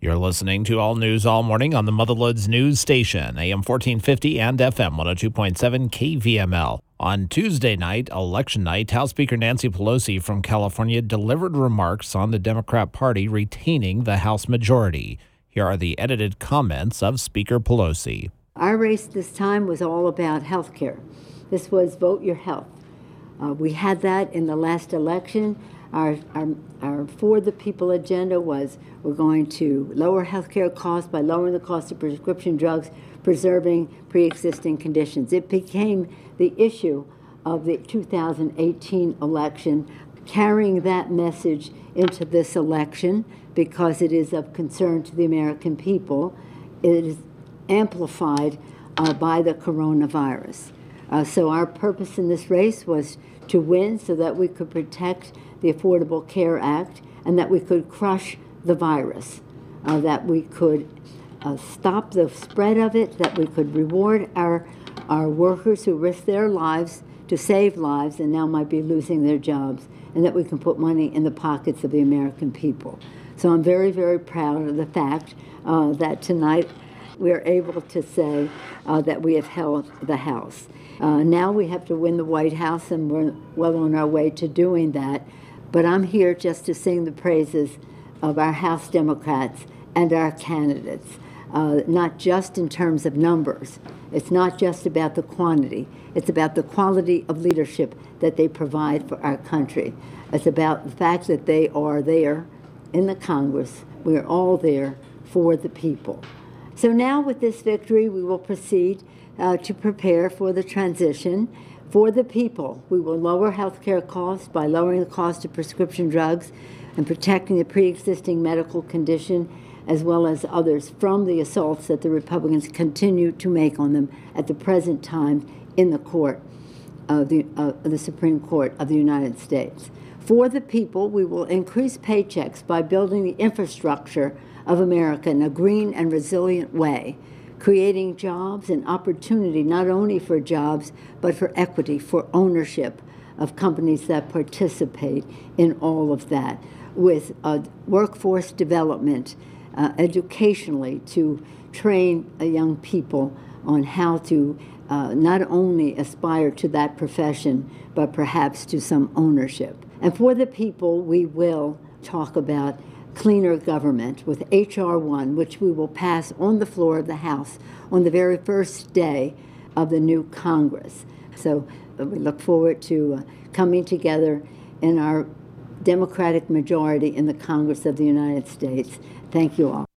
You're listening to All News All Morning on the Motherloods News Station, AM 1450 and FM 102.7 KVML. On Tuesday night, election night, House Speaker Nancy Pelosi from California delivered remarks on the Democrat Party retaining the House majority. Here are the edited comments of Speaker Pelosi. Our race this time was all about health care. This was vote your health. We had that in the last election. Our For the People agenda was we're going to lower health care costs by lowering the cost of prescription drugs, preserving pre-existing conditions. It became the issue of the 2018 election, carrying that message into this election because it is of concern to the American people. It is amplified by the coronavirus. So our purpose in this race was to win so that we could protect the Affordable Care Act and that we could crush the virus, that we could stop the spread of it, that we could reward our workers who risk their lives to save lives and now might be losing their jobs, and that we can put money in the pockets of the American people. So I'm very, very proud of the fact that tonight we're able to say that we have held the House. Now we have to win the White House, and we're well on our way to doing that. But I'm here just to sing the praises of our House Democrats and our candidates, not just in terms of numbers. It's not just about the quantity. It's about the quality of leadership that they provide for our country. It's about the fact that they are there in the Congress. We're all there for the people. So now with this victory, we will proceed to prepare for the transition. For the people, we will lower health care costs by lowering the cost of prescription drugs and protecting the pre-existing medical condition as well as others from the assaults that the Republicans continue to make on them at the present time in the court of the Supreme Court of the United States. For the people, we will increase paychecks by building the infrastructure of America in a green and resilient way, creating jobs and opportunity not only for jobs, but for equity, for ownership of companies that participate in all of that, with workforce development, educationally to train young people on how to not only aspire to that profession, but perhaps to some ownership. And for the people, we will talk about cleaner government with H.R. 1, which we will pass on the floor of the House on the very first day of the new Congress. So we look forward to coming together in our Democratic majority in the Congress of the United States. Thank you all.